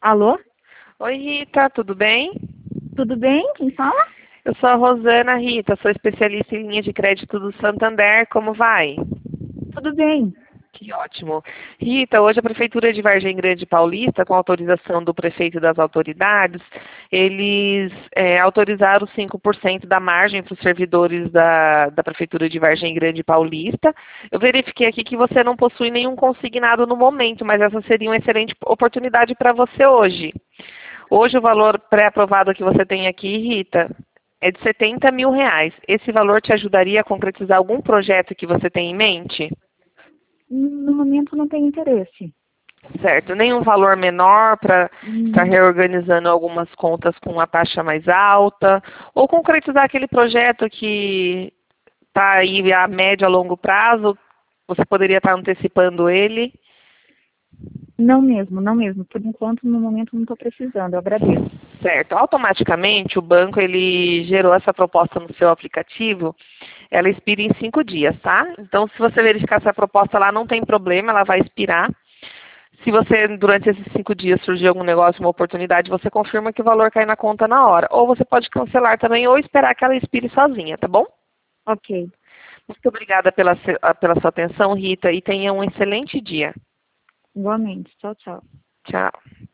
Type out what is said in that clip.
Alô? Oi, Rita, tudo bem? Tudo bem? Quem fala? Eu sou a Rosana, Rita, sou especialista em linha de crédito do Santander. Como vai? Tudo bem. Que ótimo. Rita, hoje a Prefeitura de Vargem Grande Paulista, com autorização do prefeito e das autoridades, eles autorizaram 5% da margem para os servidores da Prefeitura de Vargem Grande Paulista. Eu verifiquei aqui que você não possui nenhum consignado no momento, mas essa seria uma excelente oportunidade para você hoje. Hoje o valor pré-aprovado que você tem aqui, Rita, é de R$ 70.000. Esse valor te ajudaria a concretizar algum projeto que você tem em mente? No momento não tenho interesse. Certo. Nenhum valor menor para estar Hum, reorganizando algumas contas com uma taxa mais alta? Ou concretizar aquele projeto que está aí a médio a longo prazo? Você poderia estar antecipando ele? não mesmo, não mesmo. Por enquanto, no momento, não estou precisando. Eu agradeço. Certo. Automaticamente o banco ele gerou essa proposta no seu aplicativo. Ela expira em 5 dias, tá? Então, se você verificar essa proposta lá, não tem problema, ela vai expirar. Se você, durante esses 5 dias, surgir algum negócio, uma oportunidade, você confirma que o valor cai na conta na hora. Ou você pode cancelar também ou esperar que ela expire sozinha, tá bom? Ok. Muito obrigada pela sua atenção, Rita, e tenha um excelente dia. Igualmente. Tchau, tchau. Tchau.